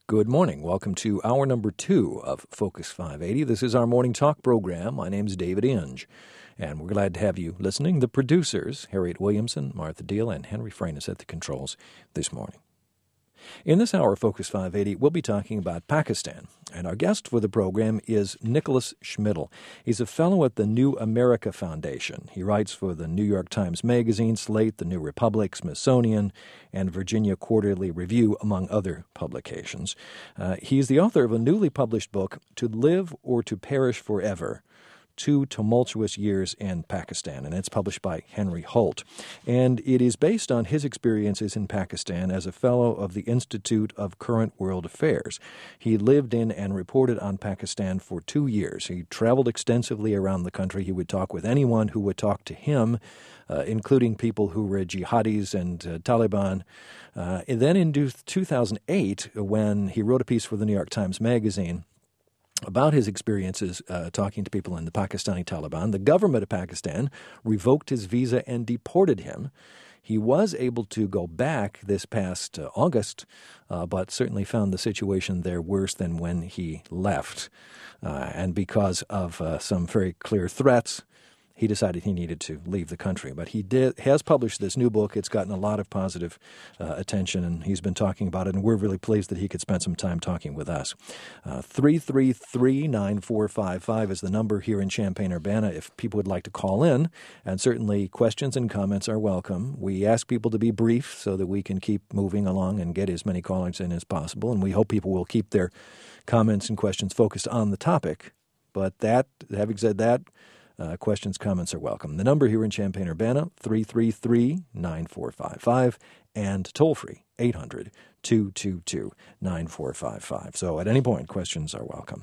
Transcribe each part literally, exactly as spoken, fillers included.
Good morning. Welcome to hour number two of Focus five eighty. This is our morning talk program. My name's David Inge, and we're glad to have you listening. The producers, Harriet Williamson, Martha Deal, and Henry Freinas at the controls this morning. In this hour of Focus five eighty, we'll be talking about Pakistan, and our guest for the program is Nicholas Schmidl. He's a fellow at the New America Foundation. He writes for the New York Times Magazine, Slate, the New Republic, Smithsonian, and Virginia Quarterly Review, among other publications. Uh, he's the author of a newly published book, To Live or to Perish Forever, Two Tumultuous Years in Pakistan, and it's published by Henry Holt. And it is based on his experiences in Pakistan as a fellow of the Institute of Current World Affairs. He lived in and reported on Pakistan for two years. He traveled extensively around the country. He would talk with anyone who would talk to him, uh, including people who were jihadis and uh, Taliban. Uh, and then in two thousand eight, when he wrote a piece for the New York Times Magazine about his experiences uh, talking to people in the Pakistani Taliban, the government of Pakistan revoked his visa and deported him. He was able to go back this past uh, August, uh, but certainly found the situation there worse than when he left. Uh, and because of uh, some very clear threats, he decided he needed to leave the country. But he did has published this new book. It's gotten a lot of positive uh, attention, and he's been talking about it, and we're really pleased that he could spend some time talking with us. Uh, three three three, nine four five five is the number here in Champaign-Urbana if people would like to call in, and certainly questions and comments are welcome. We ask people to be brief so that we can keep moving along and get as many callers in as possible, and we hope people will keep their comments and questions focused on the topic. But that, having said that, Uh, questions, comments are welcome. The number here in Champaign-Urbana, three three three, nine four five five, and toll-free, eight hundred, two two two, nine four five five. So at any point, questions are welcome.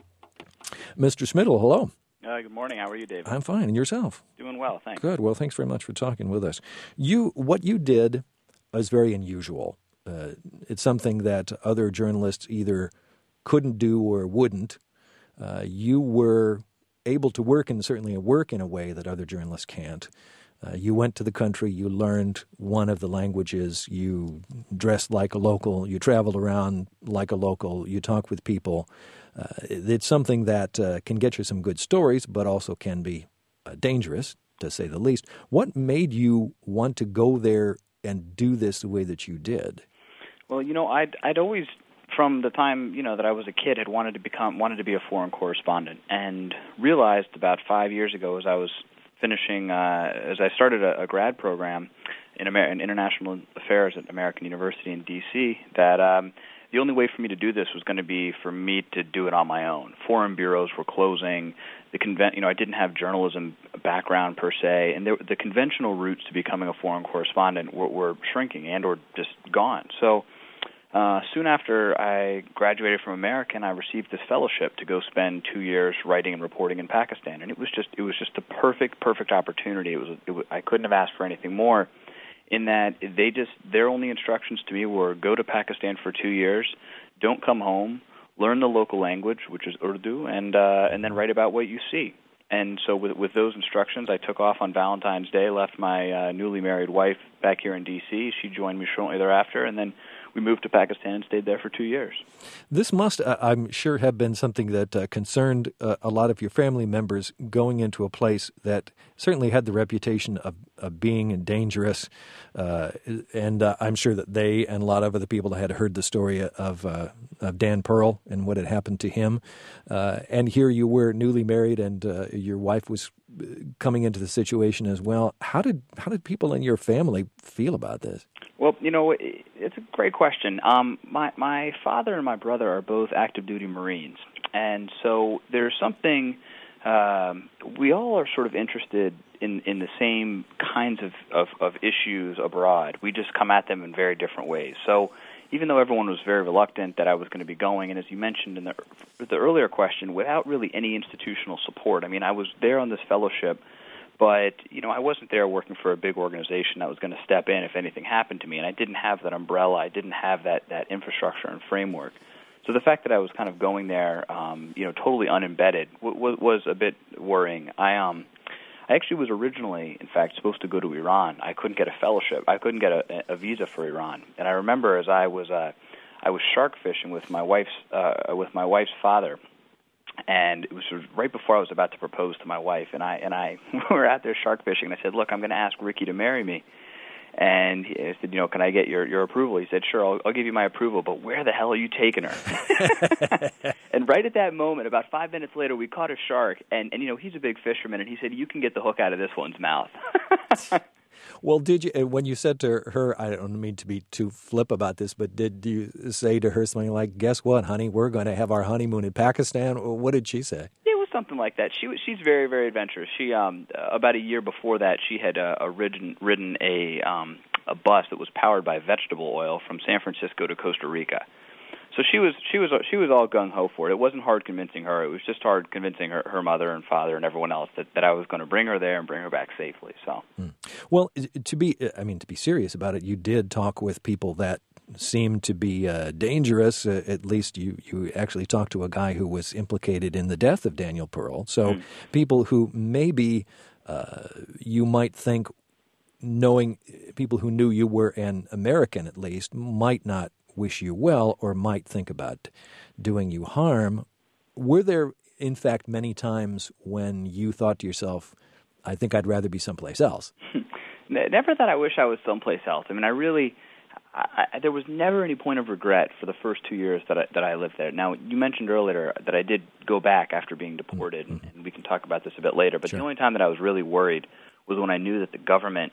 Mister Schmidl, hello. Uh, good morning. How are you, David? I'm fine. And yourself? Doing well, thanks. Good. Well, thanks very much for talking with us. You, what you did was very unusual. Uh, it's something that other journalists either couldn't do or wouldn't. Uh, you were able to work and certainly work in a way that other journalists can't. Uh, you went to the country, you learned one of the languages, you dressed like a local, you traveled around like a local, you talk with people. Uh, it's something that uh, can get you some good stories, but also can be uh, dangerous, to say the least. What made you want to go there and do this the way that you did? Well, you know, I'd, I'd always, from the time, you know, that I was a kid, had wanted to become, wanted to be a foreign correspondent, and realized about five years ago as I was finishing, uh, as I started a, a grad program in, Amer- in international affairs at American University in D C, that um, the only way for me to do this was going to be for me to do it on my own. Foreign bureaus were closing. The conven- you know, I didn't have journalism background per se, and there, the conventional routes to becoming a foreign correspondent were, were shrinking and or just gone. So Uh, soon after I graduated from American, I received this fellowship to go spend two years writing and reporting in Pakistan, and it was just it was just the perfect perfect opportunity. It was, it was I couldn't have asked for anything more. In that they just their only instructions to me were go to Pakistan for two years, don't come home, learn the local language, which is Urdu, and uh, and then write about what you see. And so with with those instructions, I took off on Valentine's Day, left my uh, newly married wife back here in D C. She joined me shortly thereafter, and then we moved to Pakistan and stayed there for two years. This must, uh, I'm sure, have been something that uh, concerned uh, a lot of your family members going into a place that certainly had the reputation of, of being dangerous. Uh, and uh, I'm sure that they and a lot of other people had heard the story of, uh, of Dan Pearl and what had happened to him. Uh, and here you were newly married, and uh, your wife was coming into the situation as well. How did how did people in your family feel about this? Well, you know, it's a great question. Um, my my father and my brother are both active duty Marines, and so there's something um, we all are sort of interested in, in the same kinds of, of, of issues abroad. We just come at them in very different ways. So even though everyone was very reluctant that I was going to be going, and as you mentioned in the the earlier question, without really any institutional support. I mean, I was there on this fellowship, but, you know, I wasn't there working for a big organization that was going to step in if anything happened to me, and I didn't have that umbrella. I didn't have that, that infrastructure and framework. So the fact that I was kind of going there, um, you know, totally unembedded w- w- was a bit worrying. I um, I actually was originally, in fact, supposed to go to Iran. I couldn't get a fellowship. I couldn't get a, a visa for Iran. And I remember as I was, uh, I was shark fishing with my wife's uh, with my wife's father, and it was sort of right before I was about to propose to my wife, and I and I we were out there shark fishing. And I said, "Look, I'm going to ask Ricky to marry me." And he, I said, you know, can I get your, your approval? He said, sure, I'll, I'll give you my approval, but where the hell are you taking her? And right at that moment, about five minutes later, we caught a shark, and, and, you know, he's a big fisherman, and he said, you can get the hook out of this one's mouth. Well, did you, when you said to her, I don't mean to be too flip about this, but did you say to her something like, guess what, honey, we're going to have our honeymoon in Pakistan? What did she say? It was something like that. She was, she's very, very adventurous. She, um, about a year before that, she had uh, a ridden, ridden a, um, a bus that was powered by vegetable oil from San Francisco to Costa Rica. So she was she was she was all gung ho for it. It wasn't hard convincing her. It was just hard convincing her, her mother and father and everyone else that, that I was going to bring her there and bring her back safely. So, hmm. Well, to be I mean to be serious about it, you did talk with people that seemed to be uh, dangerous. Uh, at least you you actually talked to a guy who was implicated in the death of Daniel Pearl. So, hmm. people who maybe uh, you might think, knowing people who knew you were an American at least, might not wish you well or might think about doing you harm. Were there, in fact, many times when you thought to yourself, I think I'd rather be someplace else? Never that I wish I was someplace else. I mean, I really, I, I, there was never any point of regret for the first two years that I, that I lived there. Now, you mentioned earlier that I did go back after being deported, mm-hmm. and we can talk about this a bit later, but sure. The only time that I was really worried was when I knew that the government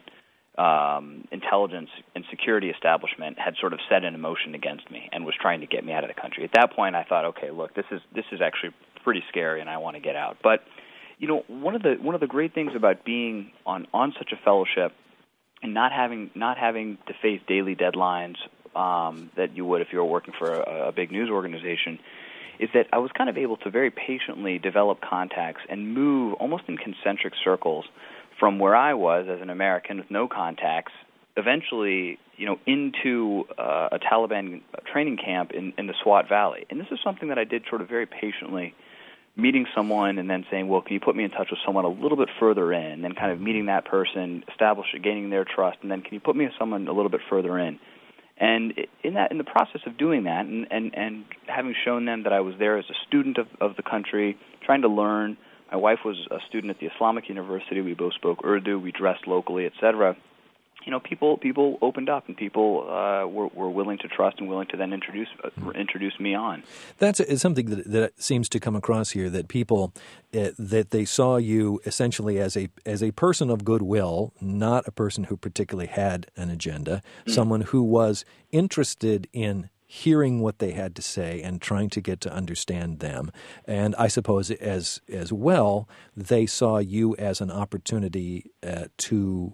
Um, intelligence and security establishment had sort of set in motion against me and was trying to get me out of the country. At that point, I thought, okay, look, this is this is actually pretty scary, and I want to get out. But you know, one of the one of the great things about being on, on such a fellowship and not having not having to face daily deadlines um, that you would if you were working for a, a big news organization is that I was kind of able to very patiently develop contacts and move almost in concentric circles from where I was as an American with no contacts, eventually, you know, into uh, a Taliban training camp in, in the Swat Valley. And this is something that I did sort of very patiently, meeting someone and then saying, well, can you put me in touch with someone a little bit further in? And then kind of meeting that person, establishing, gaining their trust, and then can you put me with someone a little bit further in? And in that, in the process of doing that, and, and, and having shown them that I was there as a student of, of the country, trying to learn. My wife was a student at the Islamic University. We both spoke Urdu. We dressed locally, et cetera. You know, people people opened up, and people uh, were were willing to trust and willing to then introduce uh, introduce me on. That's a, something that that seems to come across here. That people uh, that they saw you essentially as a as a person of goodwill, not a person who particularly had an agenda. Mm-hmm. Someone who was interested in hearing what they had to say and trying to get to understand them. And I suppose as as well, they saw you as an opportunity uh, to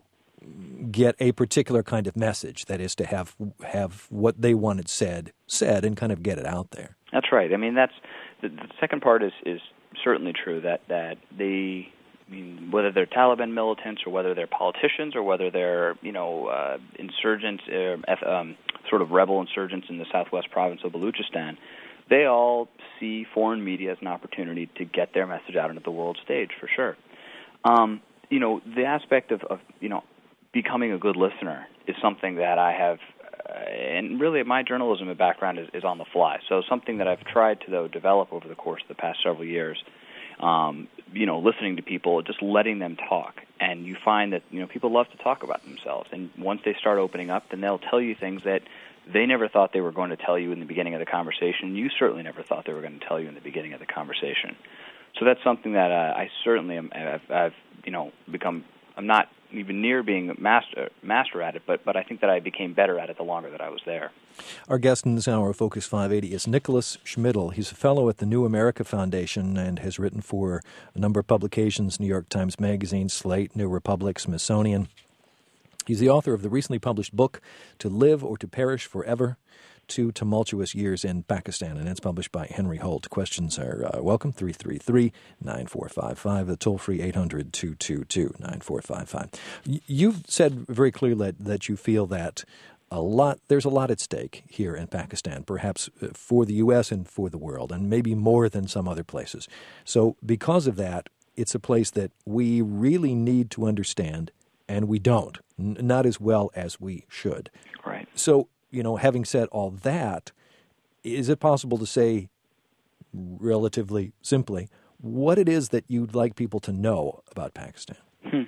get a particular kind of message, that is to have have what they wanted said, said and kind of get it out there. That's right. I mean, that's the, the second part is, is certainly true, that, that they, I mean, whether they're Taliban militants or whether they're politicians or whether they're, you know, uh, insurgents, uh, um, sort of rebel insurgents in the southwest province of Baluchistan, they all see foreign media as an opportunity to get their message out into the world stage, for sure. Um, you know, the aspect of, of, you know, becoming a good listener is something that I have, uh, and really my journalism background is, is on the fly. So something that I've tried to, though, develop over the course of the past several years, um, you know, listening to people, just letting them talk. And you find that, you know, people love to talk about themselves. And once they start opening up, then they'll tell you things that they never thought they were going to tell you in the beginning of the conversation. You certainly never thought they were going to tell you in the beginning of the conversation. So that's something that uh, I certainly am, I've, I've, you know, become, I'm not even near being master master at it, but but I think that I became better at it the longer that I was there. Our guest in this hour of Focus five eighty is Nicholas Schmidl. He's a fellow at the New America Foundation and has written for a number of publications, New York Times Magazine, Slate, New Republic, Smithsonian. He's the author of the recently published book, To Live or to Perish Forever, Two Tumultuous Years in Pakistan, and it's published by Henry Holt. Questions are uh, welcome, three three three, nine four five five, the toll-free eight hundred, two two two, nine four five five. You've said very clearly that, that you feel that a lot there's a lot at stake here in Pakistan, perhaps for the U S and for the world, and maybe more than some other places. So because of that, it's a place that we really need to understand, and we don't, n- not as well as we should. Right. So, you know, having said all that, is it possible to say, relatively simply, what it is that you'd like people to know about Pakistan? Hmm.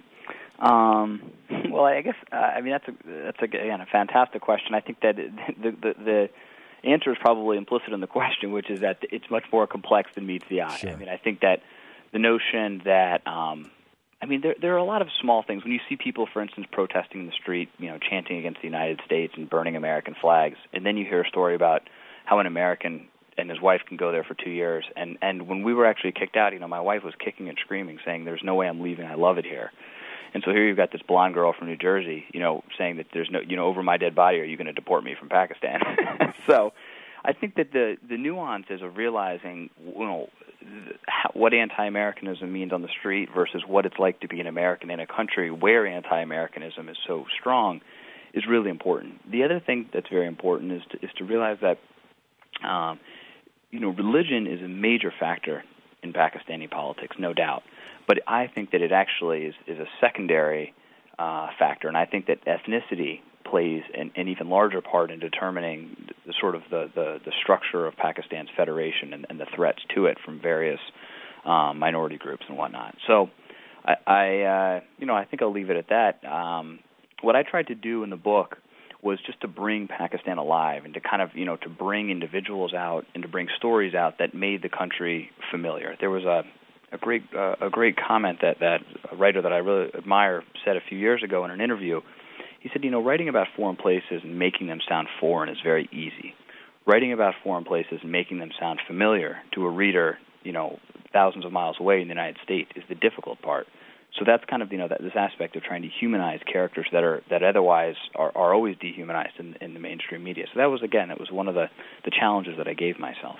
Um, well, I guess uh, I mean that's a that's a, again a fantastic question. I think that it, the, the the answer is probably implicit in the question, which is that it's much more complex than meets the eye. Sure. I mean, I think that the notion that um, I mean there there are a lot of small things when you see people, for instance, protesting in the street, you know, chanting against the United States and burning American flags, and then you hear a story about how an American and his wife can go there for two years. And, and when we were actually kicked out, you know, my wife was kicking and screaming, saying, "There's no way I'm leaving. I love it here." And so here you've got this blonde girl from New Jersey, you know, saying that there's no, you know, over my dead body, are you going to deport me from Pakistan? So I think that the, the nuances of realizing, you know, what anti-Americanism means on the street versus what it's like to be an American in a country where anti-Americanism is so strong is really important. The other thing that's very important is to, is to realize that, um, you know, religion is a major factor in Pakistani politics, no doubt. But I think that it actually is, is a secondary uh, factor, and I think that ethnicity plays an, an even larger part in determining the, the sort of the, the, the structure of Pakistan's federation and, and the threats to it from various um, minority groups and whatnot. So, I, I uh, you know, I think I'll leave it at that. Um, what I tried to do in the book was just to bring Pakistan alive and to kind of, you know, to bring individuals out and to bring stories out that made the country familiar. There was a a great uh, a great comment that, that a writer that I really admire said a few years ago in an interview. He said, you know, writing about foreign places and making them sound foreign is very easy. Writing about foreign places and making them sound familiar to a reader, you know, thousands of miles away in the United States is the difficult part. So that's kind of, you know, that, this aspect of trying to humanize characters that are that otherwise are, are always dehumanized in, in the mainstream media. So that was, again, it was one of the, the challenges that I gave myself.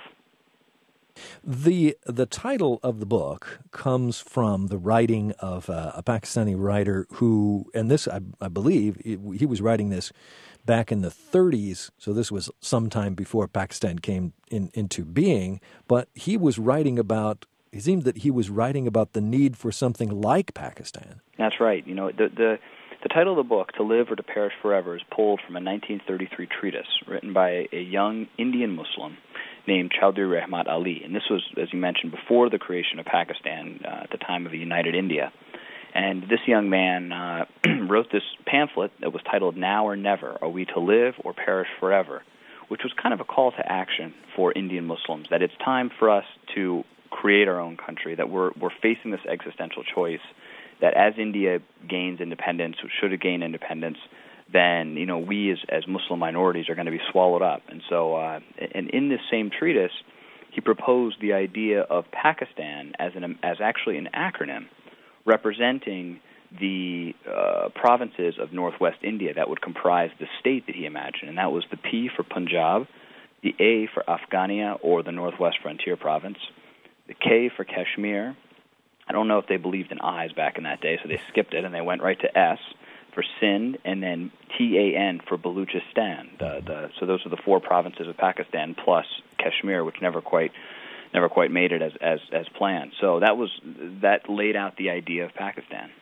The the title of the book comes from the writing of uh, a Pakistani writer who, and this, I, I believe, he, he was writing this back in the thirties, so this was sometime before Pakistan came in, into being, but he was writing about, it seemed that he was writing about the need for something like Pakistan. That's right. You know, the the, the title of the book, To Live or to Perish Forever, is pulled from a nineteen thirty-three treatise written by a young Indian Muslim named Chaudhry Rahmat Ali. And this was, as you mentioned, before the creation of Pakistan, uh, at the time of a united India. And this young man uh, wrote this pamphlet that was titled Now or Never, Are We to Live or Perish Forever?, which was kind of a call to action for Indian Muslims, that it's time for us to create our own country, that we're we're facing this existential choice, that as India gains independence, should it gain independence, then, you know, we as, as Muslim minorities are going to be swallowed up. And so, uh, and in this same treatise, he proposed the idea of Pakistan as an as actually an acronym representing the uh, provinces of northwest India that would comprise the state that he imagined. And that was the P for Punjab, the A for Afghania, or the Northwest Frontier Province, the K for Kashmir. I don't know if they believed in I's back in that day, so they skipped it and they went right to S for Sindh, and then T A N for Baluchistan. The, the, so those are the four provinces of Pakistan plus Kashmir, which never quite never quite made it as, as, as planned. So that was that laid out the idea of Pakistan.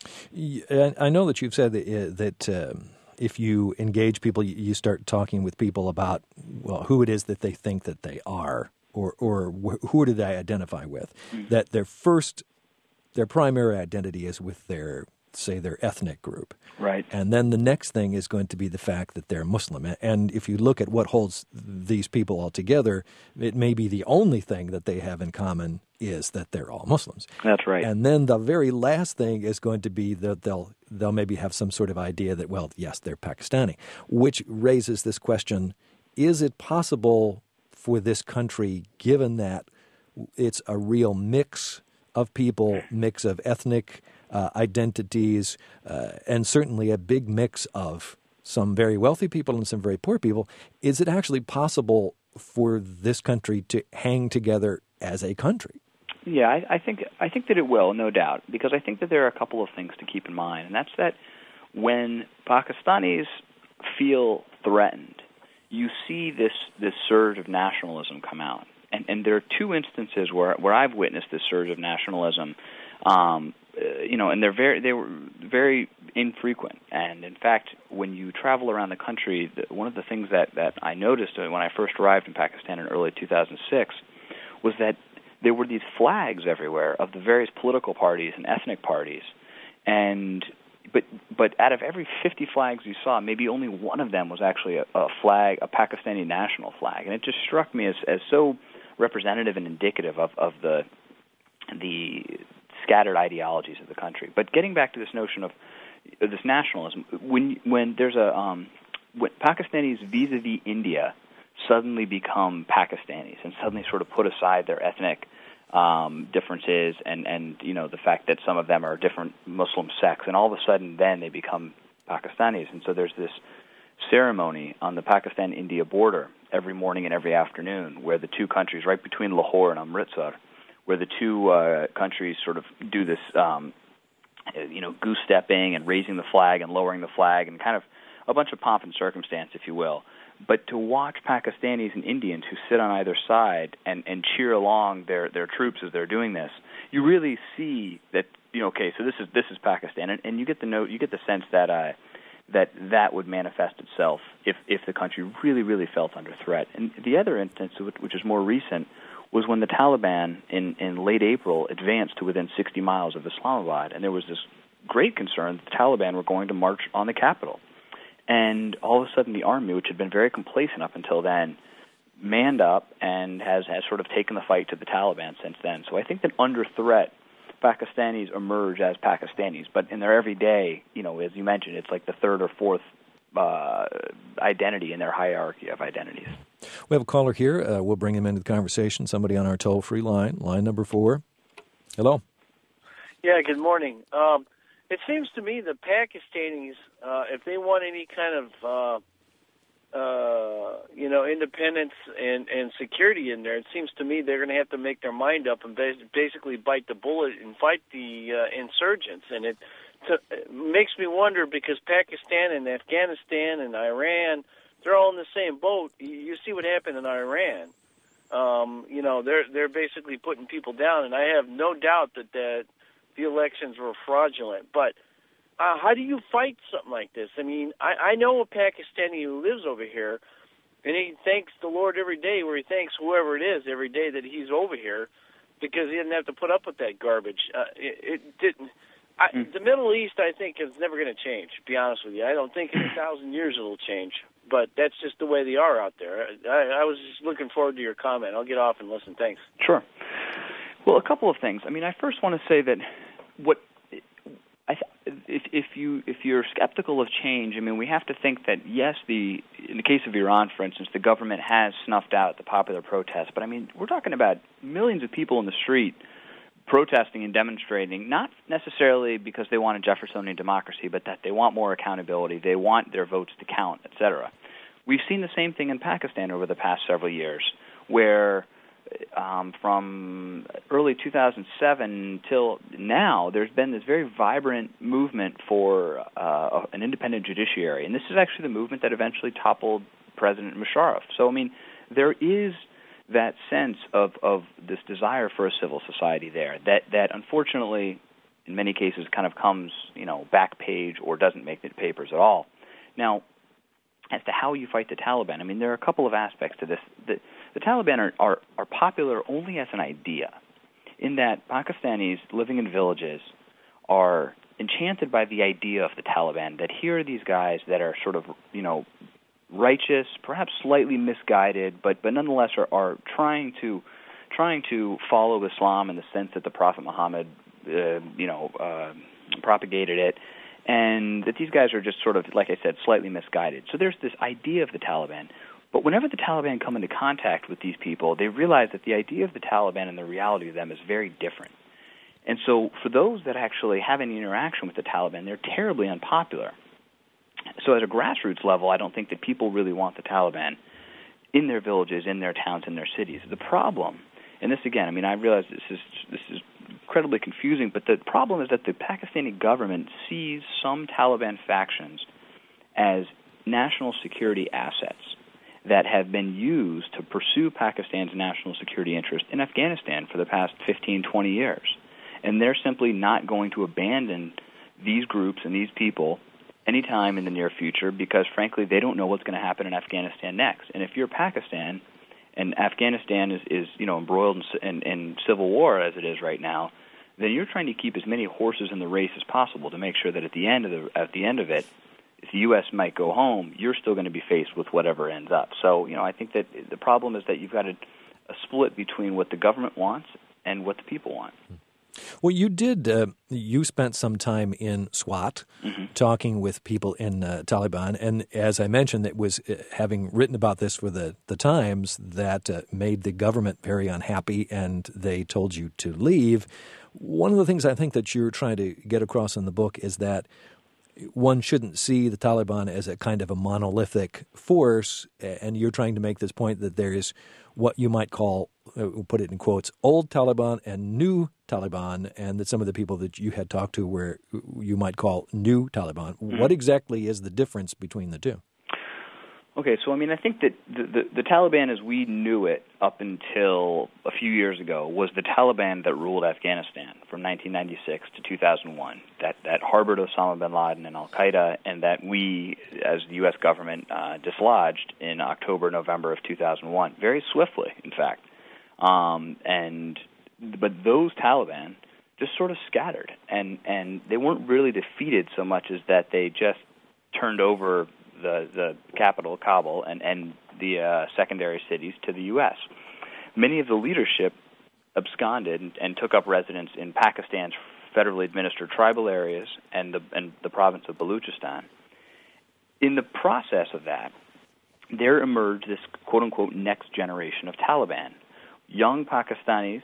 I know that you've said that, uh, that uh, if you engage people, you start talking with people about, well, who it is that they think that they are, or or wh- who do they identify with. Mm-hmm. That their first, their primary identity is with their, say, their ethnic group. Right. And then the next thing is going to be the fact that they're Muslim. And if you look at what holds these people all together, it may be the only thing that they have in common is that they're all Muslims. That's right. And then the very last thing is going to be that they'll they'll maybe have some sort of idea that, well, yes, they're Pakistani, which raises this question, is it possible for this country, given that it's a real mix of people, mix of ethnic uh, identities, uh, and certainly a big mix of some very wealthy people and some very poor people, is it actually possible for this country to hang together as a country? Yeah, I, I think I think that it will, no doubt, because I think that there are a couple of things to keep in mind, and that's that when Pakistanis feel threatened, you see this, this surge of nationalism come out. And, and there are two instances where where I've witnessed this surge of nationalism, um, uh, you know, and they're very they were very infrequent. And in fact, when you travel around the country, one of the things that, that I noticed when I first arrived in Pakistan in early two thousand six was that there were these flags everywhere of the various political parties and ethnic parties. And but but out of every fifty flags you saw, maybe only one of them was actually a, a flag, a Pakistani national flag. And it just struck me as, as so representative and indicative of, of the the scattered ideologies of the country. But getting back to this notion of this nationalism, when when there's a um, when Pakistanis vis-a-vis India suddenly become Pakistanis and suddenly sort of put aside their ethnic um, differences and, and you know the fact that some of them are different Muslim sects, and all of a sudden then they become Pakistanis. And so there's this ceremony on the Pakistan-India border every morning and every afternoon where the two countries, right between Lahore and Amritsar, where the two uh, countries sort of do this, um, you know, goose-stepping and raising the flag and lowering the flag and kind of a bunch of pomp and circumstance, if you will. But to watch Pakistanis and Indians who sit on either side and, and cheer along their, their troops as they're doing this, you really see that, you know, okay, so this is this is Pakistan, and, and you get the note, you get the sense that uh, that that would manifest itself if if the country really, really felt under threat. And the other instance, which is more recent, was when the Taliban in, in late April advanced to within sixty miles of Islamabad, and there was this great concern that the Taliban were going to march on the capital. And all of a sudden the army, which had been very complacent up until then, manned up and has, has sort of taken the fight to the Taliban since then. So I think that under threat, Pakistanis emerge as Pakistanis, but in their everyday, you know, as you mentioned, it's like the third or fourth uh, identity in their hierarchy of identities. We have a caller here. Uh, we'll bring him into the conversation. Somebody on our toll-free line, line number four. Hello. Yeah, good morning. Um, it seems to me that Pakistanis, uh, if they want any kind of, uh, uh, you know, independence and, and security in there, it seems to me they're going to have to make their mind up and basically bite the bullet and fight the uh, insurgents. And it, to, it makes me wonder, because Pakistan and Afghanistan and Iran, they're all in the same boat. You see what happened in Iran. Um, you know, they're they're basically putting people down, and I have no doubt that, that the elections were fraudulent. But uh, how do you fight something like this? I mean, I, I know a Pakistani who lives over here, and he thanks the Lord every day, where he thanks whoever it is every day that he's over here, because he didn't have to put up with that garbage. Uh, it, it didn't. I, mm. The Middle East, I think, is never going to change, to be honest with you. I don't think in a thousand years it'll change. But that's just the way they are out there. I, I was just looking forward to your comment. I'll get off and listen. Thanks. Sure. Well, a couple of things. I mean, I first want to say that what I th- if if you if you're skeptical of change, I mean, we have to think that yes, the in the case of Iran, for instance, the government has snuffed out the popular protests. But I mean, we're talking about millions of people in the street protesting and demonstrating, not necessarily because they want a Jeffersonian democracy, but that they want more accountability, they want their votes to count, et cetera. We've seen the same thing in Pakistan over the past several years, where um, from early two thousand seven till now, there's been this very vibrant movement for uh, an independent judiciary, and this is actually the movement that eventually toppled President Musharraf. So, I mean, there is that sense of, of this desire for a civil society there that, that unfortunately in many cases kind of comes, you know, back page or doesn't make the papers at all. Now, as to how you fight the Taliban, I mean, there are a couple of aspects to this. The, the Taliban are, are, are popular only as an idea, in that Pakistanis living in villages are enchanted by the idea of the Taliban, that here are these guys that are sort of, you know, righteous, perhaps slightly misguided, but but nonetheless are, are trying to trying to follow Islam in the sense that the Prophet Muhammad, uh, you know, uh, propagated it, and that these guys are just sort of, like I said, slightly misguided. So there's this idea of the Taliban. But whenever the Taliban come into contact with these people, they realize that the idea of the Taliban and the reality of them is very different. And so for those that actually have any interaction with the Taliban, they're terribly unpopular. So at a grassroots level, I don't think that people really want the Taliban in their villages, in their towns, in their cities. The problem, and this again, I mean, I realize this is this is incredibly confusing, but the problem is that the Pakistani government sees some Taliban factions as national security assets that have been used to pursue Pakistan's national security interest in Afghanistan for the past fifteen, twenty years. And they're simply not going to abandon these groups and these people anytime in the near future because, frankly, they don't know what's going to happen in Afghanistan next. And if you're Pakistan and Afghanistan is, is you know, embroiled in, in, in civil war as it is right now, then you're trying to keep as many horses in the race as possible to make sure that at the end of the at the end of it, if the U S might go home, you're still going to be faced with whatever ends up. So, you know, I think that the problem is that you've got a, a split between what the government wants and what the people want. Well, you did. Uh, you spent some time in SWAT, mm-hmm. talking with people in uh, Taliban, and as I mentioned, it was uh, having written about this for the the Times that uh, made the government very unhappy, and they told you to leave. One of the things I think that you're trying to get across in the book is that one shouldn't see the Taliban as a kind of a monolithic force, and you're trying to make this point that there is what you might call, we'll put it in quotes, old Taliban and new Taliban, and that some of the people that you had talked to were you might call new Taliban. Mm-hmm. What exactly is the difference between the two? Okay, so I mean, I think that the, the, the Taliban as we knew it up until a few years ago was the Taliban that ruled Afghanistan from nineteen ninety-six to two thousand one, that, that harbored Osama bin Laden and al-Qaeda, and that we, as the U S government, uh, dislodged in October, November of two thousand one, very swiftly, in fact. Um, and but those Taliban just sort of scattered, and, and they weren't really defeated so much as that they just turned over the, the capital, Kabul, and, and the uh, secondary cities to the U S. Many of the leadership absconded and, and took up residence in Pakistan's federally administered tribal areas and the, and the province of Baluchistan. In the process of that, there emerged this quote-unquote next generation of Taliban, young Pakistanis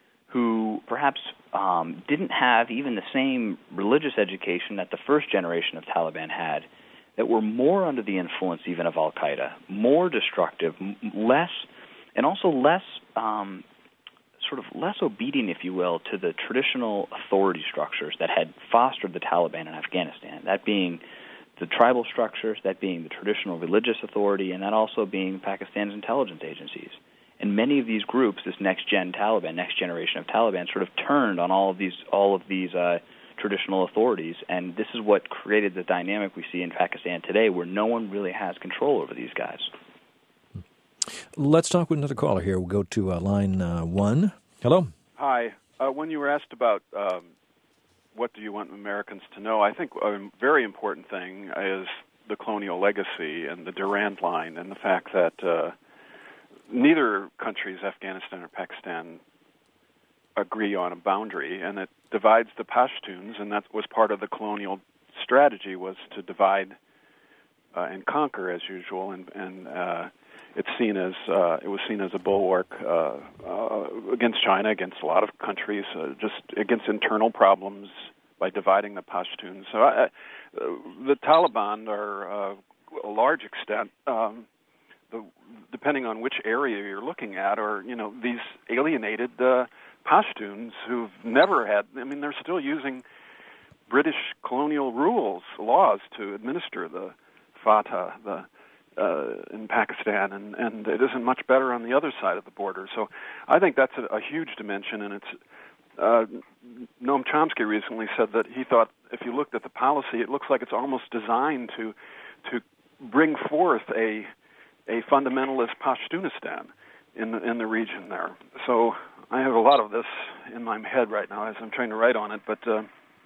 who perhaps um, didn't have even the same religious education that the first generation of Taliban had, that were more under the influence even of al-Qaeda, more destructive, m- less, and also less, um, sort of less obedient, if you will, to the traditional authority structures that had fostered the Taliban in Afghanistan, that being the tribal structures, that being the traditional religious authority, and that also being Pakistan's intelligence agencies. And many of these groups, this next-gen Taliban, next generation of Taliban, sort of turned on all of these, all of these uh, traditional authorities, and this is what created the dynamic we see in Pakistan today, where no one really has control over these guys. Let's talk with another caller here. We'll go to uh, line uh, one. Hello. Hi. Uh, when you were asked about um, what do you want Americans to know, I think a very important thing is the colonial legacy and the Durand Line and the fact that uh, neither countries, Afghanistan or Pakistan, agree on a boundary, and it divides the Pashtuns, and that was part of the colonial strategy, was to divide uh, and conquer as usual, and, and uh, it's seen as uh, it was seen as a bulwark uh, uh, against China, against a lot of countries, uh, just against internal problems by dividing the Pashtuns. So uh, the Taliban are uh, a large extent. Um, the, depending on which area you're looking at, or you know, these alienated uh, Pashtuns who've never had, I mean, they're still using British colonial rules, laws to administer the Fatah the, uh, in Pakistan, and, and it isn't much better on the other side of the border. So I think that's a, a huge dimension, and it's, uh, Noam Chomsky recently said that he thought if you looked at the policy, it looks like it's almost designed to to bring forth a a fundamentalist Pashtunistan in the, in the region there. So I have a lot of this in my head right now as I'm trying to write on it, but uh,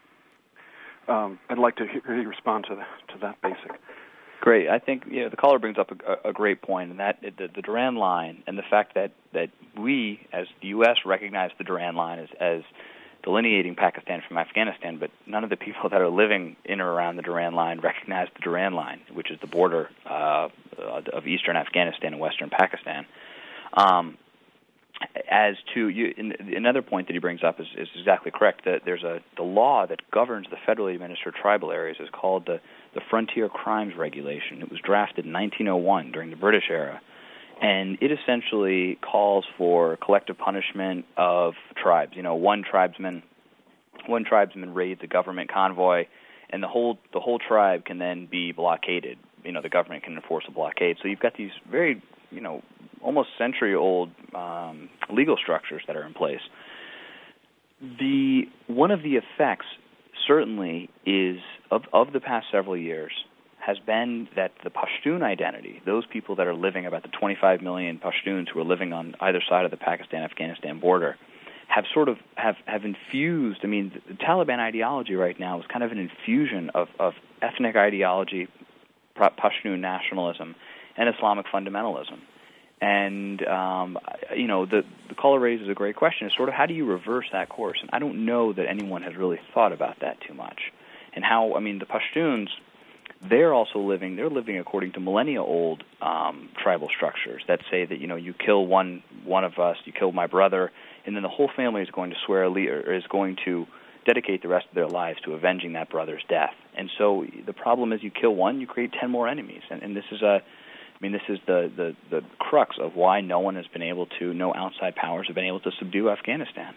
um, I'd like to hear you respond to, the, to that basic. Great. I think you know, the caller brings up a, a great point, and that the, the Durand Line and the fact that, that we, as the U S, recognize the Durand Line as, as delineating Pakistan from Afghanistan, but none of the people that are living in or around the Durand Line recognize the Durand Line, which is the border uh, of eastern Afghanistan and western Pakistan. Um, as to you, in, another point that he brings up is, is exactly correct. That there's a the law that governs the federally administered tribal areas is called the the Frontier Crimes Regulation. It was drafted in nineteen oh one during the British era, and it essentially calls for collective punishment of tribes. You know, one tribesman, one tribesman raids a government convoy, and the whole the whole tribe can then be blockaded. You know, the government can enforce a blockade. So you've got these very, you know, almost century-old um, legal structures that are in place. The one of the effects, certainly is, of, of the past several years, has been that the Pashtun identity, those people that are living, about the twenty-five million Pashtuns who are living on either side of the Pakistan-Afghanistan border, have sort of have, have infused, I mean, the Taliban ideology right now is kind of an infusion of, of ethnic ideology, Pashtun nationalism, and Islamic fundamentalism. And, um, you know, the, the caller raises a great question, is sort of how do you reverse that course? And I don't know that anyone has really thought about that too much. And how, I mean, the Pashtuns, they're also living, they're living according to millennia-old um, tribal structures that say that, you know, you kill one one of us, you kill my brother, and then the whole family is going to swear, or is going to dedicate the rest of their lives to avenging that brother's death. And so the problem is you kill one, you create ten more enemies. And, and this is a, I mean, this is the, the, the crux of why no one has been able to, no outside powers have been able to subdue Afghanistan.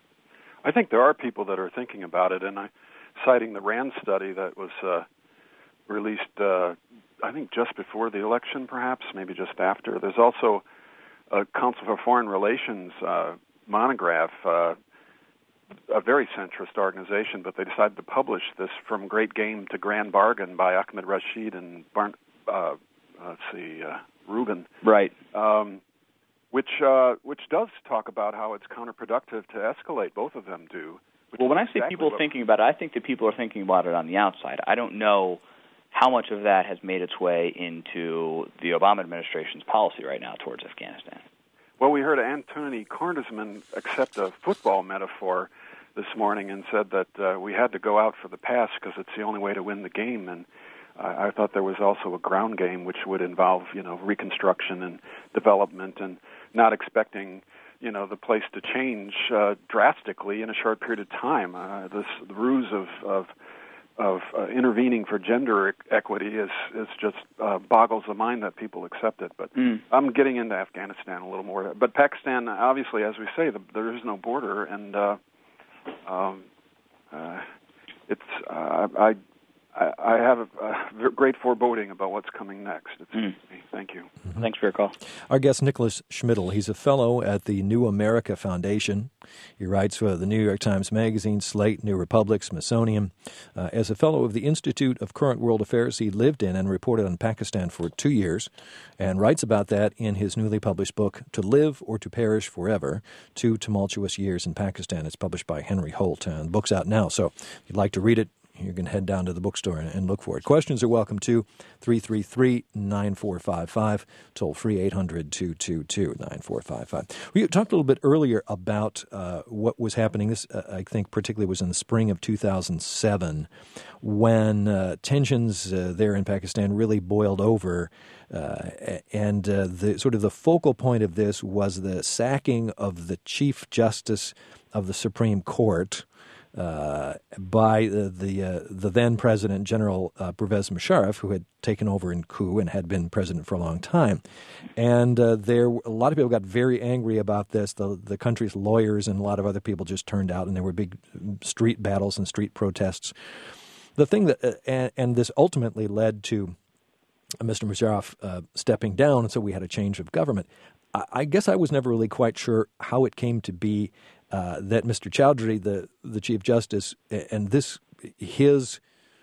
I think there are people that are thinking about it, and I, citing the RAND study that was uh, released, uh, I think just before the election, perhaps, maybe just after. There's also a Council for Foreign Relations uh, monograph, uh, a very centrist organization, but they decided to publish this From Great Game to Grand Bargain by Ahmed Rashid and Barn, uh, let's see, uh, Rubin. Right. Um, which uh, which does talk about how it's counterproductive to escalate. Both of them do. Well, when I say exactly people thinking about it, I think that people are thinking about it on the outside. I don't know how much of that has made its way into the Obama administration's policy right now towards Afghanistan. Well, we heard Anthony Kornizman accept a football metaphor this morning and said that uh, we had to go out for the pass because it's the only way to win the game. And uh, I thought there was also a ground game which would involve, you know, reconstruction and development, and not expecting, you know, the place to change uh, drastically in a short period of time. Uh, this the ruse of of, of uh, intervening for gender e- equity is is just uh, boggles the mind that people accept it. But mm. I'm getting into Afghanistan a little more. But Pakistan, obviously, as we say, the, there is no border, and uh, um, uh, it's uh, I. I have a, a great foreboding about what's coming next. It's mm. Thank you. Mm-hmm. Thanks for your call. Our guest, Nicholas Schmidl. He's a fellow at the New America Foundation. He writes for the New York Times Magazine, Slate, New Republic, Smithsonian. Uh, as a fellow of the Institute of Current World Affairs, he lived in and reported on Pakistan for two years and writes about that in his newly published book, To Live or to Perish Forever, Two Tumultuous Years in Pakistan. It's published by Henry Holt, and the book's out now. So if you'd like to read it, you can head down to the bookstore and, and look for it. Questions are welcome to three three three, nine four five five, toll free eight hundred, two two two, nine four five five. We talked a little bit earlier about uh, what was happening. This, uh, I think, particularly was in the spring of two thousand seven when uh, tensions uh, there in Pakistan really boiled over. Uh, and uh, the sort of the focal point of this was the sacking of the Chief Justice of the Supreme Court, Uh, by the the, uh, the then President General uh, Pervez Musharraf, who had taken over in coup and had been president for a long time. And uh, there, a lot of people got very angry about this. The the country's lawyers and a lot of other people just turned out, and there were big street battles and street protests. The thing that uh, and, and this ultimately led to Mister Musharraf uh, stepping down, and so we had a change of government. I, I guess I was never really quite sure how it came to be Uh, that Mister Chowdhury, the the Chief Justice, and this his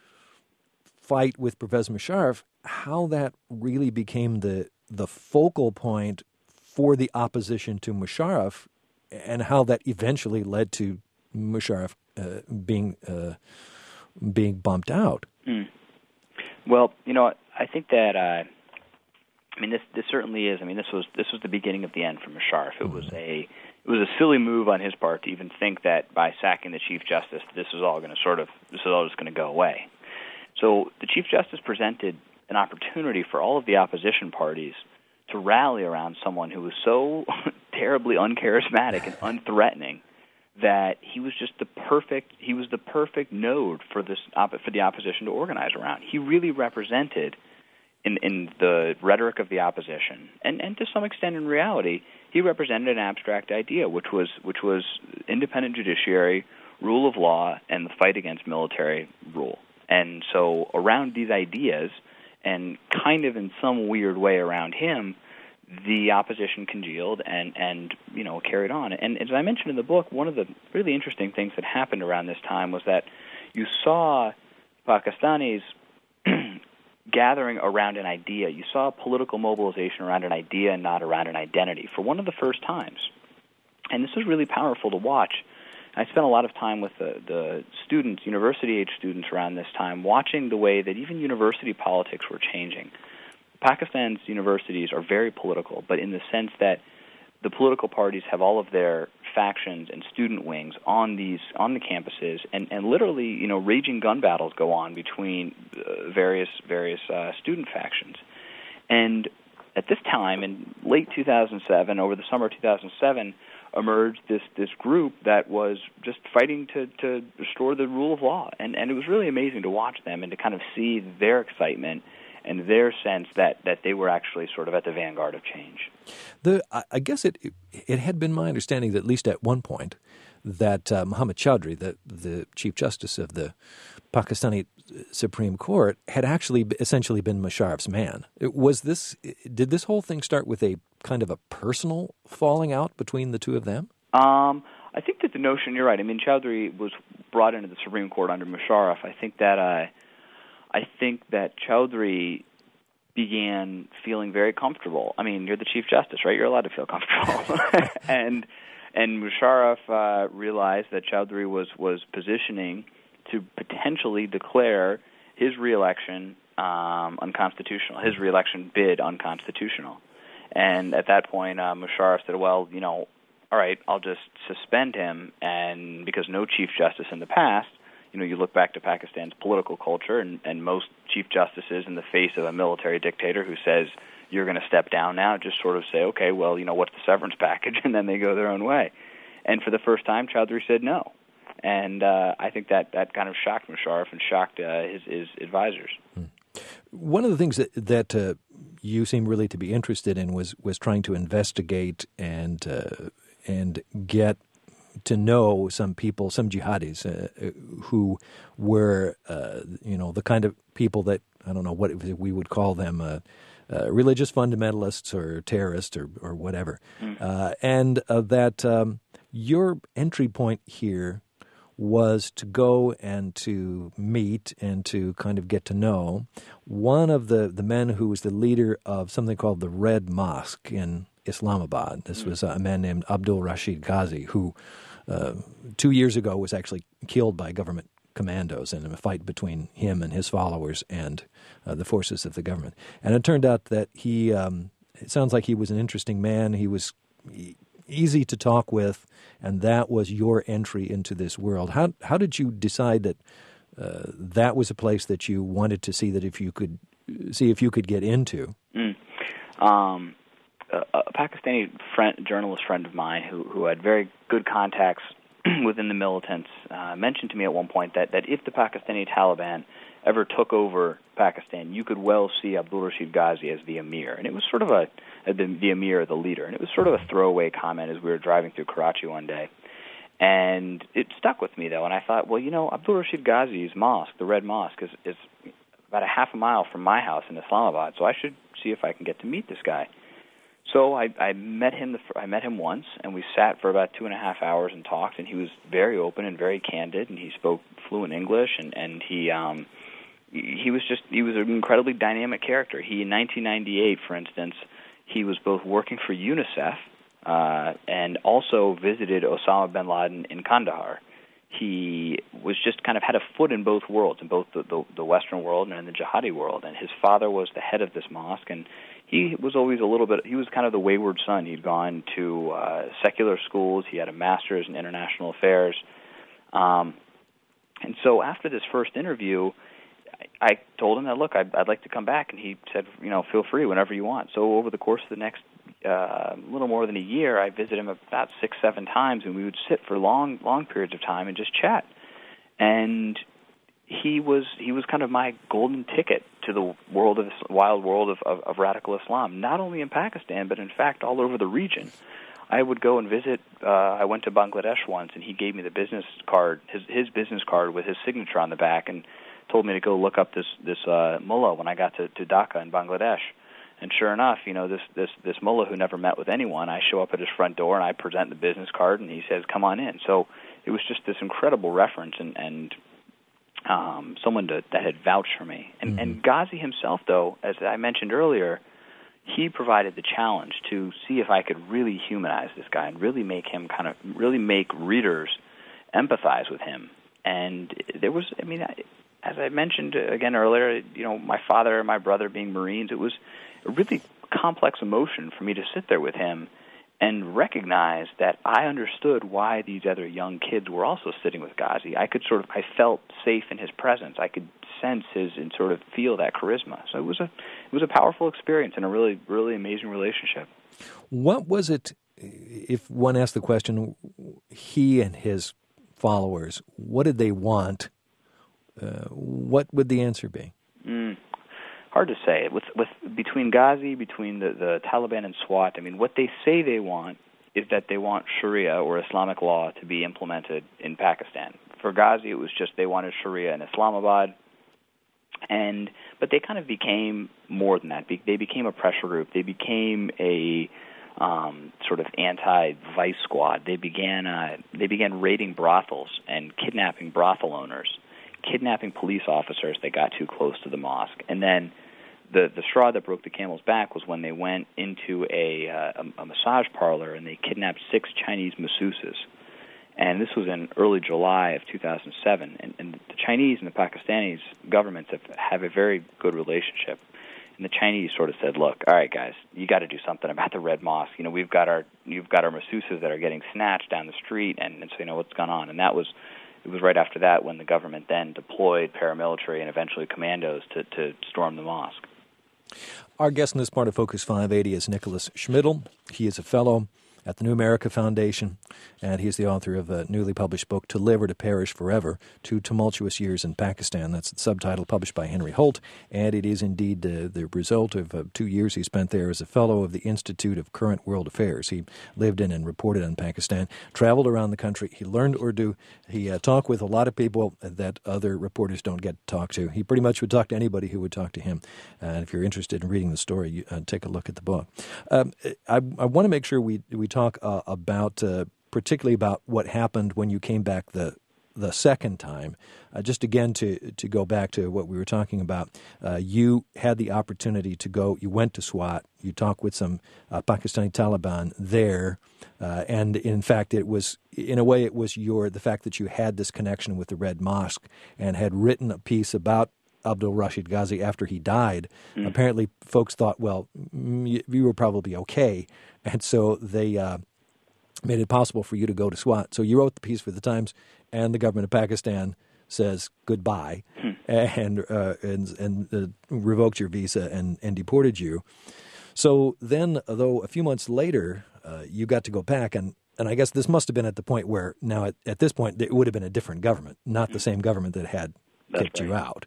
fight with Pervez Musharraf, how that really became the the focal point for the opposition to Musharraf, and how that eventually led to Musharraf uh, being uh, being bumped out. Mm. Well, you know, I think that uh, I mean this this certainly is. I mean this was this was the beginning of the end for Musharraf. It was a It was a silly move on his part to even think that by sacking the Chief Justice, this was all going to sort of this was all just going to go away. So the Chief Justice presented an opportunity for all of the opposition parties to rally around someone who was so terribly uncharismatic and unthreatening that he was just the perfect he was the perfect node for this for the opposition to organize around. He really represented, in in the rhetoric of the opposition, and, and to some extent in reality, he represented an abstract idea, which was which was independent judiciary, rule of law, and the fight against military rule. And so around these ideas, and kind of in some weird way around him, the opposition congealed and, and you know carried on. And as I mentioned in the book, one of the really interesting things that happened around this time was that, you saw Pakistanis gathering around an idea. You saw political mobilization around an idea and not around an identity for one of the first times. And this was really powerful to watch. I spent a lot of time with the, the students, university-age students around this time, watching the way that even university politics were changing. Pakistan's universities are very political, but in the sense that the political parties have all of their factions and student wings on these on the campuses, and, and literally, you know, raging gun battles go on between uh, various various uh, student factions. And at this time, in late two thousand seven, over the summer of two thousand seven, emerged this this group that was just fighting to, to restore the rule of law. And, and it was really amazing to watch them and to kind of see their excitement and their sense that, that they were actually sort of at the vanguard of change. The I guess it it had been my understanding that at least at one point that uh, Muhammad Chaudhry, the, the Chief Justice of the Pakistani Supreme Court, had actually essentially been Musharraf's man. Was this did this whole thing start with a kind of a personal falling out between the two of them? Um, I think that the notion, you're right. I mean, Chaudhry was brought into the Supreme Court under Musharraf. I think that uh, I think that Chaudhry began feeling very comfortable. I mean, you're the Chief Justice, right? You're allowed to feel comfortable. and and Musharraf uh, realized that Chaudhry was, was positioning to potentially declare his reelection um, unconstitutional, his reelection bid unconstitutional. And at that point, uh, Musharraf said, well, you know, all right, I'll just suspend him, and because no Chief Justice in the past, you know, you look back to Pakistan's political culture, and, and most Chief Justices in the face of a military dictator who says, you're going to step down now, just sort of say, okay, well, you know, what's the severance package? And then they go their own way. And for the first time, Chaudhry said no. And uh, I think that, that kind of shocked Musharraf and shocked uh, his, his advisors. Hmm. One of the things that, that uh, you seem really to be interested in was, was trying to investigate and uh, and get to know some people, some jihadis uh, who were, uh, you know, the kind of people that, I don't know what we would call them, uh, uh, religious fundamentalists or terrorists or, or whatever. Mm. Uh, and uh, that um, your entry point here was to go and to meet and to kind of get to know one of the, the men who was the leader of something called the Red Mosque in Islamabad. This was a man named Abdul Rashid Ghazi, who uh, two years ago was actually killed by government commandos in a fight between him and his followers and uh, the forces of the government. And it turned out that he, um, it sounds like he was an interesting man. He was e- easy to talk with, and that was your entry into this world. How how did you decide that uh, that was a place that you wanted to see that if you could see if you could get into? Mm. Um, a, a Pakistani friend, journalist friend of mine who who had very good contacts within the militants uh, mentioned to me at one point that, that if the Pakistani Taliban ever took over Pakistan, you could well see Abdul Rashid Ghazi as the emir. And it was sort of a, the, the emir, the leader. And it was sort of a throwaway comment as we were driving through Karachi one day. And it stuck with me, though. And I thought, well, you know, Abdul Rashid Ghazi's mosque, the Red Mosque, is, is about a half a mile from my house in Islamabad, so I should see if I can get to meet this guy. So I, I met him. The, I met him once, and we sat for about two and a half hours and talked. And he was very open and very candid, and he spoke fluent English, and and he um, he was just he was an incredibly dynamic character. He in nineteen ninety-eight, for instance, he was both working for UNICEF uh, and also visited Osama bin Laden in Kandahar. He was just kind of had a foot in both worlds, in both the, the, the Western world and in the jihadi world. And his father was the head of this mosque, and he was always a little bit, he was kind of the wayward son. He'd gone to uh, secular schools. He had a master's in international affairs. Um, and so after this first interview, I, I told him that, look, I'd, I'd like to come back. And he said, you know, feel free whenever you want. So over the course of the next uh, little more than a year, I visited him about six, seven times, and we would sit for long, long periods of time and just chat. And he was he was kind of my golden ticket to the world of wild world of, of, of radical Islam, not only in Pakistan, but in fact all over the region. I would go and visit. Uh, I went to Bangladesh once, and he gave me the business card, his his business card with his signature on the back, and told me to go look up this this uh, mullah when I got to, to Dhaka in Bangladesh. And sure enough, you know, this, this, this mullah who never met with anyone, I show up at his front door, and I present the business card, and he says, come on in. So it was just this incredible reference, and, and um, someone to, that had vouched for me. And, Mm-hmm. and Ghazi himself, though, as I mentioned earlier, he provided the challenge to see if I could really humanize this guy and really make him kind of, really make readers empathize with him. And there was, I mean, as I mentioned again earlier, you know, my father and my brother being Marines, it was a really complex emotion for me to sit there with him and recognize that I understood why these other young kids were also sitting with Ghazi. I could sort of, I felt safe in his presence. I could sense his and sort of feel that charisma. So it was a, it was a powerful experience and a really, really amazing relationship. What was it, if one asked the question, he and his followers, what did they want? Uh, what would the answer be? Mm. Hard to say. With with between Ghazi, between the, the Taliban and SWAT, I mean, what they say they want is that they want Sharia or Islamic law to be implemented in Pakistan. For Ghazi, it was just they wanted Sharia in Islamabad, and but they kind of became more than that. They became a pressure group. They became a um, sort of anti-vice squad. They began uh, they began raiding brothels and kidnapping brothel owners, kidnapping police officers that got too close to the mosque. And then the the straw that broke the camel's back was when they went into a, uh, a, a massage parlor and they kidnapped six Chinese masseuses. And this was in early July of two thousand seven. And, and the Chinese and the Pakistanis governments have, have a very good relationship. And the Chinese sort of said, look, all right, guys, you got to do something about the Red Mosque. You know, we've got our you've got our masseuses that are getting snatched down the street, and, and so, you know, what's going on? And that was It was right after that when the government then deployed paramilitary and eventually commandos to, to storm the mosque. Our guest in this part of Focus five eighty is Nicholas Schmidl. He is a fellow at the New America Foundation, and he's the author of a newly published book, To Live or to Perish Forever, Two Tumultuous Years in Pakistan. That's the subtitle published by Henry Holt, and it is indeed uh, the result of uh, two years he spent there as a fellow of the Institute of Current World Affairs. He lived in and reported on Pakistan, traveled around the country. He learned Urdu. He uh, talked with a lot of people that other reporters don't get to talk to. He pretty much would talk to anybody who would talk to him. And if you're interested in reading the story, you, uh, take a look at the book. Um, I, I want to make sure we, we talk talk uh, about, uh, particularly about what happened when you came back the the second time. Uh, just again to to go back to what we were talking about, uh, you had the opportunity to go. You went to SWAT. You talked with some uh, Pakistani Taliban there, uh, and in fact, it was in a way it was your the fact that you had this connection with the Red Mosque and had written a piece about Abdul Rashid Ghazi after he died. Mm. Apparently, folks thought, well, you, you were probably okay, and so they uh, made it possible for you to go to SWAT. So you wrote the piece for the Times, and the government of Pakistan says goodbye hmm. and uh, and, and uh, revoked your visa and, and deported you. So then, though, a few months later, uh, you got to go back, and, and I guess this must have been at the point where now at, at this point it would have been a different government, not the same government that had That's kicked right. you out.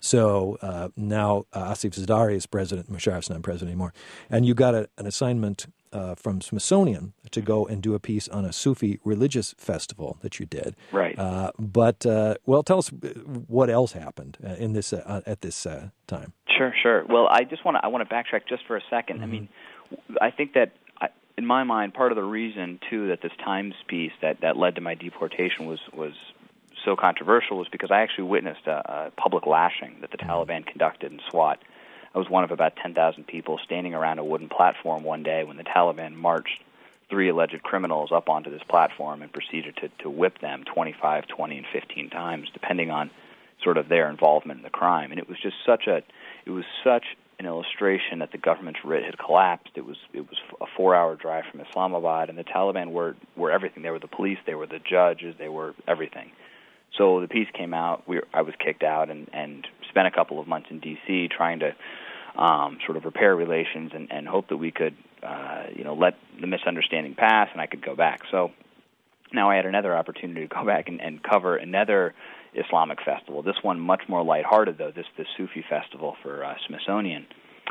So uh, now uh, Asif Zardari is president, Musharraf's not president anymore, and you got a, an assignment uh, from Smithsonian to go and do a piece on a Sufi religious festival that you did. Right. Uh, but, uh, well, tell us what else happened uh, in this uh, at this uh, time. Sure, sure. Well, I just want to I want to backtrack just for a second. Mm-hmm. I mean, I think that I, in my mind, part of the reason too that this Times piece that, that led to my deportation was was so controversial was because I actually witnessed a, a public lashing that the Taliban conducted in SWAT. I was one of about ten thousand people standing around a wooden platform one day when the Taliban marched three alleged criminals up onto this platform and proceeded to, to whip them twenty-five, twenty, and fifteen times, depending on sort of their involvement in the crime. And it was just such a, it was such an illustration that the government's writ had collapsed. It was it was a four-hour drive from Islamabad, and the Taliban were were everything. They were the police, they were the judges, they were everything. So the piece came out. We were, I was kicked out and, and spent a couple of months in D C trying to um, sort of repair relations and, and hope that we could, uh, you know, let the misunderstanding pass and I could go back. So now I had another opportunity to go back and, and cover another Islamic festival. This one much more lighthearted, though. This this Sufi festival for uh, Smithsonian,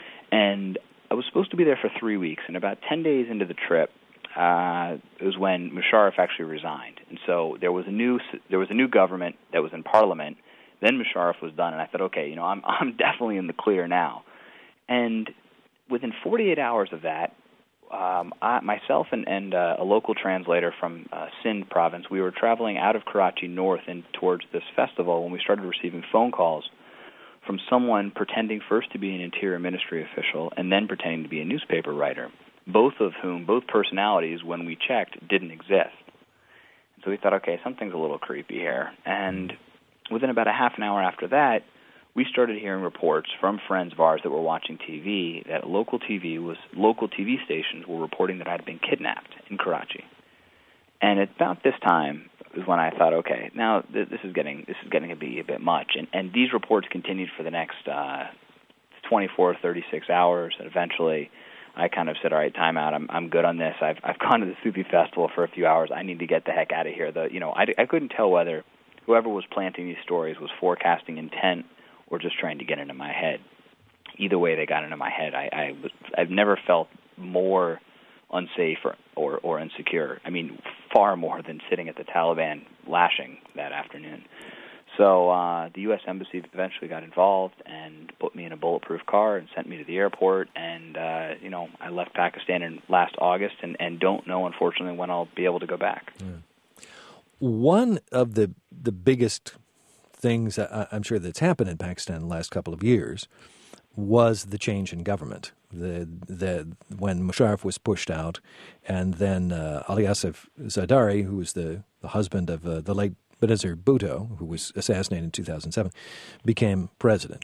and I was supposed to be there for three weeks. And about ten days into the trip, Uh, it was when Musharraf actually resigned, and so there was a new there was a new government that was in parliament. Then Musharraf was done, and I thought, okay, you know, I'm I'm definitely in the clear now. And within forty-eight hours of that, uh, um, I, myself and, and uh, a local translator from uh, Sindh province, we were traveling out of Karachi north and towards this festival when we started receiving phone calls from someone pretending first to be an Interior Ministry official and then pretending to be a newspaper writer, both of whom, both personalities, when we checked, didn't exist. And so we thought, okay, something's a little creepy here. And within about a half an hour after that, we started hearing reports from friends of ours that were watching T V that local T V was local T V stations were reporting that I had been kidnapped in Karachi. And at about this time is when I thought, okay, now th- this is getting this is getting to be a bit much. And and these reports continued for the next uh, twenty-four, thirty-six hours. And eventually, I kind of said, all right, time out. I'm I'm good on this. I've I've gone to the Sufi Festival for a few hours. I need to get the heck out of here. The you know I, I couldn't tell whether whoever was planting these stories was forecasting intent or just trying to get into my head. Either way, they got into my head. I, I was, I've never felt more unsafe or, or, or insecure. I mean, far more than sitting at the Taliban lashing that afternoon. So uh, the U S Embassy eventually got involved and put me in a bulletproof car and sent me to the airport. And, uh, you know, I left Pakistan in last August and, and don't know, unfortunately, when I'll be able to go back. Yeah. One of the the biggest things I'm sure that's happened in Pakistan in the last couple of years was the change in government. The the when Musharraf was pushed out, and then uh, Ali Asif Zardari, who was the, the husband of uh, the late Benazir Bhutto, who was assassinated in two thousand seven, became president.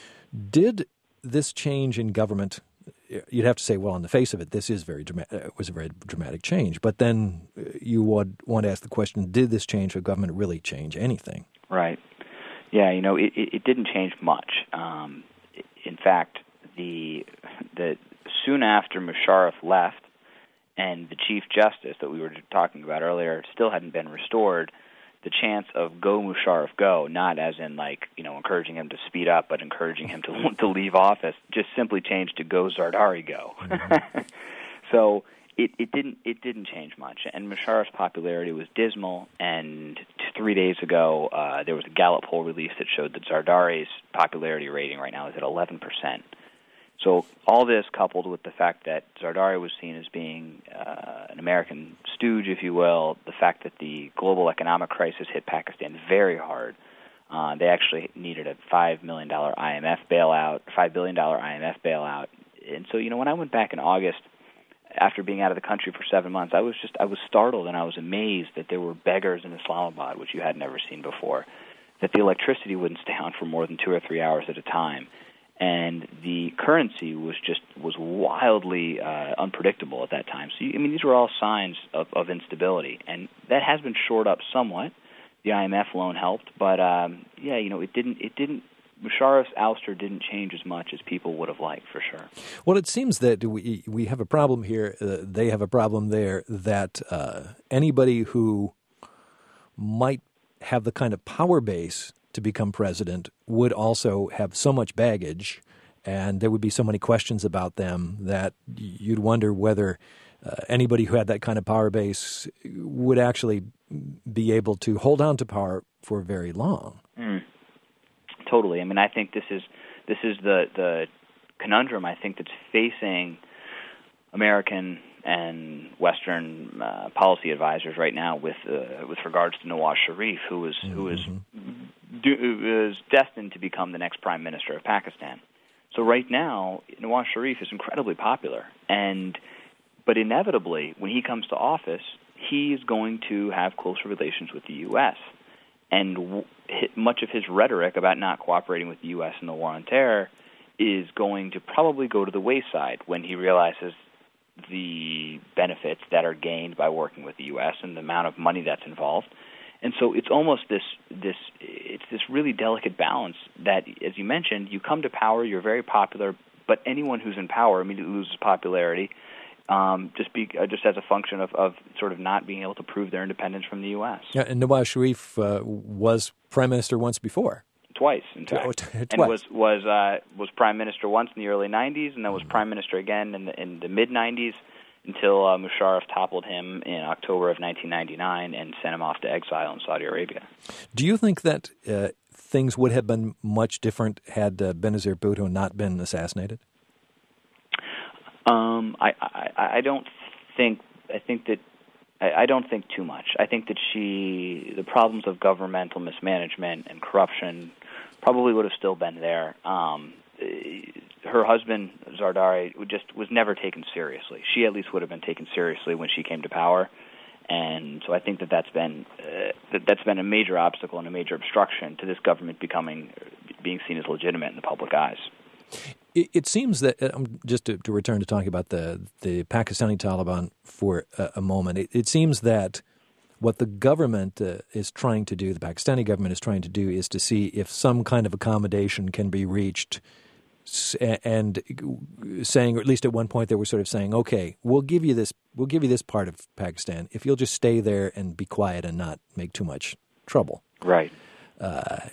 Did this change in government? You'd have to say, well, on the face of it, this is very dramatic. It was a very dramatic change. But then you would want to ask the question: did this change of government really change anything? Right. Yeah, you know, it, it, it didn't change much. Um, in fact, the the soon after Musharraf left, and the Chief Justice that we were talking about earlier still hadn't been restored, the chance of go Musharraf go, not as in like you know encouraging him to speed up, but encouraging him to to leave office, just simply changed to go Zardari go. Mm-hmm. So it, it didn't it didn't change much, and Musharraf's popularity was dismal. And three days ago, uh, there was a Gallup poll release that showed that Zardari's popularity rating right now is at eleven percent. So all this coupled with the fact that Zardari was seen as being uh, an American stooge, if you will, the fact that the global economic crisis hit Pakistan very hard. Uh, they actually needed a five million dollars I M F bailout, five billion dollars I M F bailout. And so, you know, when I went back in August, after being out of the country for seven months, I was just, I was startled and I was amazed that there were beggars in Islamabad, which you had never seen before, that the electricity wouldn't stay on for more than two or three hours at a time. And the currency was just, was wildly uh, unpredictable at that time. So, you, I mean, these were all signs of, of instability. And that has been shored up somewhat. The I M F loan helped. But, um, yeah, you know, it didn't, it didn't, Musharraf's ouster didn't change as much as people would have liked, for sure. Well, it seems that we we have a problem here. Uh, they have a problem there that uh, anybody who might have the kind of power base to become president would also have so much baggage, and there would be so many questions about them that you'd wonder whether uh, anybody who had that kind of power base would actually be able to hold on to power for very long. Mm. Totally. I mean, I think this is this is the the conundrum I think that's facing American and Western uh, policy advisors right now with uh, with regards to Nawaz Sharif, who is mm-hmm. who is do, who is destined to become the next prime minister of Pakistan. So right now, Nawaz Sharif is incredibly popular, and but inevitably, when he comes to office, he is going to have closer relations with the U S And w- much of his rhetoric about not cooperating with the U S in the war on terror is going to probably go to the wayside when he realizes the benefits that are gained by working with the U S and the amount of money that's involved. And so it's almost this this it's this really delicate balance that, as you mentioned, you come to power, you're very popular, but anyone who's in power immediately loses popularity. Um, just be uh, just as a function of, of sort of not being able to prove their independence from the U S. Yeah, and Nawaz Sharif uh, was prime minister once before. Twice, in fact. Oh, t- twice. And was was uh, was prime minister once in the early nineties, and then was prime minister again in the, in the mid nineties until uh, Musharraf toppled him in October of nineteen ninety-nine and sent him off to exile in Saudi Arabia. Do you think that uh, things would have been much different had uh, Benazir Bhutto not been assassinated? Um, I, I I don't think I think that I, I don't think too much. I think that she the problems of governmental mismanagement and corruption probably would have still been there. Um, her husband Zardari just was never taken seriously. She at least would have been taken seriously when she came to power. And so I think that that's been uh, that that's been a major obstacle and a major obstruction to this government becoming being seen as legitimate in the public eyes. It, it seems that um, just to, to return to talking about the the Pakistani Taliban for a, a moment, it, it seems that what the government uh, is trying to do, the Pakistani government is trying to do, is to see if some kind of accommodation can be reached. And saying, or at least at one point, they were sort of saying, "Okay, we'll give you this. We'll give you this part of Pakistan if you'll just stay there and be quiet and not make too much trouble." Right. Uh,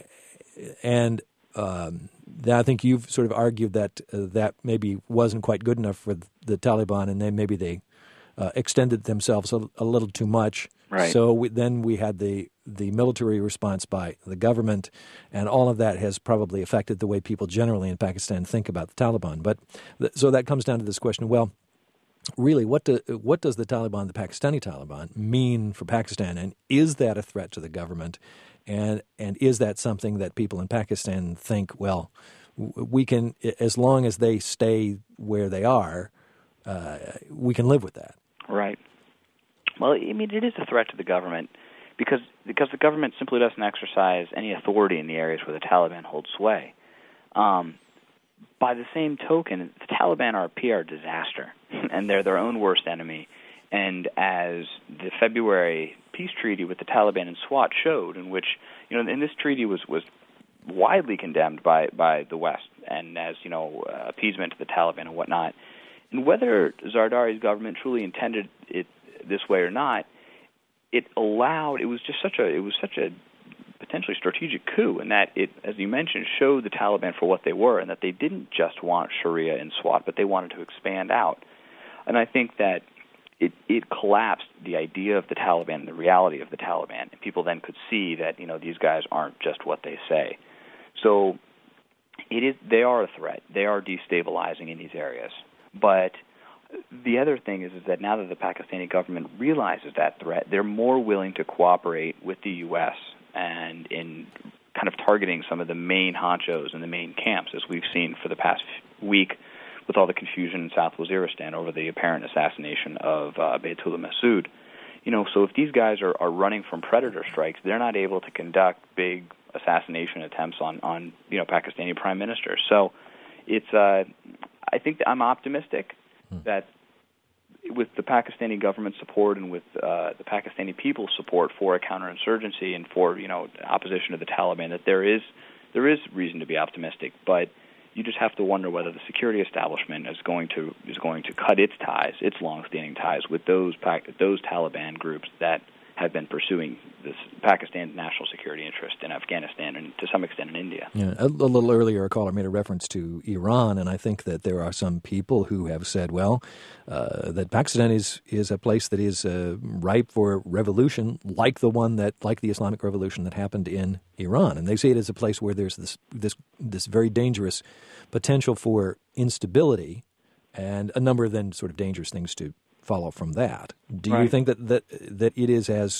and um, I think you've sort of argued that uh, that maybe wasn't quite good enough for the Taliban, and then maybe they uh, extended themselves a, a little too much. Right. So we, then we had the the military response by the government, and all of that has probably affected the way people generally in Pakistan think about the Taliban. But th- so that comes down to this question: well, really, what do, what does the Taliban, the Pakistani Taliban, mean for Pakistan, and is that a threat to the government? And and is that something that people in Pakistan think, well, we can, as long as they stay where they are, uh, we can live with that? Right. Well, I mean, it is a threat to the government because because the government simply doesn't exercise any authority in the areas where the Taliban hold sway. Um, by the same token, the Taliban are a P R disaster, and they're their own worst enemy. And as the February peace treaty with the Taliban and SWAT showed, in which, you know, and this treaty was, was widely condemned by, by the West, and as, you know, uh, appeasement to the Taliban and whatnot. And whether Zardari's government truly intended it this way or not, it allowed, it was just such a, it was such a potentially strategic coup in that it, as you mentioned, showed the Taliban for what they were, and that they didn't just want Sharia and SWAT, but they wanted to expand out. And I think that it, it collapsed the idea of the Taliban and the reality of the Taliban, and people then could see that, you know, these guys aren't just what they say. So it is, they are a threat. They are destabilizing in these areas. But the other thing is, is that now that the Pakistani government realizes that threat, they're more willing to cooperate with the U S and in kind of targeting some of the main honchos and the main camps, as we've seen for the past week with all the confusion in South Waziristan over the apparent assassination of uh, Bayatullah Masood. You know, so if these guys are, are running from predator strikes, they're not able to conduct big assassination attempts on, on you know, Pakistani prime ministers. So it's, uh, I think that I'm optimistic hmm. that with the Pakistani government support and with uh, the Pakistani people's support for a counterinsurgency and for, you know, opposition to the Taliban, that there is there is reason to be optimistic. But you just have to wonder whether the security establishment is going to is going to cut its ties, its long-standing ties, with those those Taliban groups that have been pursuing this Pakistan's national security interest in Afghanistan and to some extent in India. Yeah, a, a little earlier, a caller made a reference to Iran, and I think that there are some people who have said, well, uh, that Pakistan is, is a place that is uh, ripe for revolution, like the one that, like the Islamic Revolution that happened in Iran, and they see it as a place where there's this this this very dangerous potential for instability, and a number of then sort of dangerous things to follow from that. Do right. you think that, that that it is as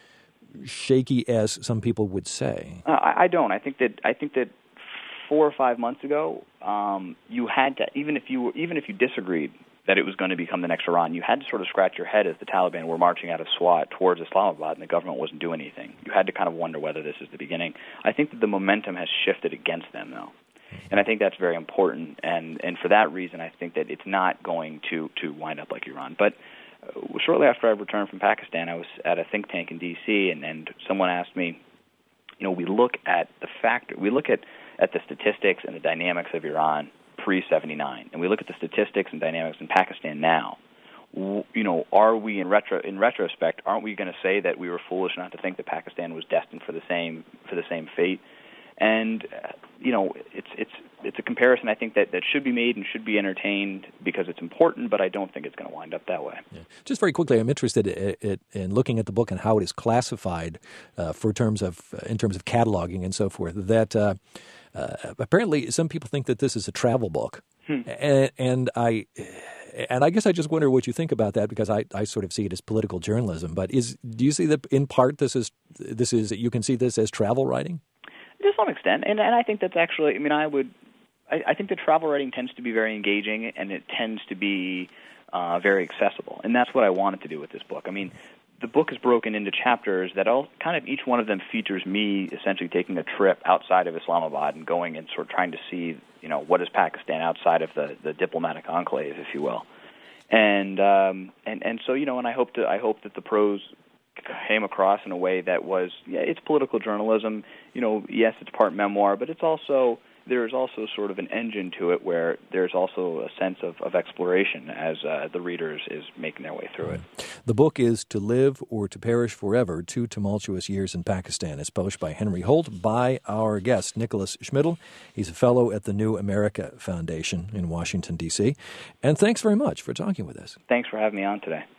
shaky as some people would say? Uh, I, I don't. I think that I think that four or five months ago, um, you had to, even if you were, even if you disagreed that it was going to become the next Iran, you had to sort of scratch your head as the Taliban were marching out of SWAT towards Islamabad and the government wasn't doing anything. You had to kind of wonder whether this is the beginning. I think that the momentum has shifted against them, though. And I think that's very important, and, and for that reason, I think that it's not going to, to wind up like Iran. But uh, shortly after I returned from Pakistan, I was at a think tank in D C, and, and someone asked me, you know, we look at the factor, we look at, at the statistics and the dynamics of Iran pre seventy-nine, and we look at the statistics and dynamics in Pakistan now. W- you know, are we in retro in retrospect, aren't we going to say that we were foolish not to think that Pakistan was destined for the same for the same fate? And uh, you know, it's it's it's a comparison I think that, that should be made and should be entertained because it's important, but I don't think it's going to wind up that way. Yeah. Just very quickly, I'm interested in, in looking at the book and how it is classified uh, for terms of in terms of cataloging and so forth. That uh, uh, apparently some people think that this is a travel book, hmm. and, and I and I guess I just wonder what you think about that, because I, I sort of see it as political journalism. But is do you see that in part this is this is you can see this as travel writing? To some extent, and and I think that's actually. I mean, I would. I, I think that travel writing tends to be very engaging, and it tends to be uh, very accessible, and that's what I wanted to do with this book. I mean, the book is broken into chapters that all kind of each one of them features me essentially taking a trip outside of Islamabad and going and sort of trying to see, you know, what is Pakistan outside of the, the diplomatic enclave, if you will. And um, and and so, you know, and I hope to I hope that the prose came across in a way that was, yeah, it's political journalism. You know, yes, it's part memoir, but it's also there is also sort of an engine to it where there's also a sense of, of exploration as uh, the readers is making their way through it. The book is To Live or to Perish Forever, Two Tumultuous Years in Pakistan. It's published by Henry Holt, by our guest, Nicholas Schmidl. He's a fellow at the New America Foundation in Washington, D C. And thanks very much for talking with us. Thanks for having me on today.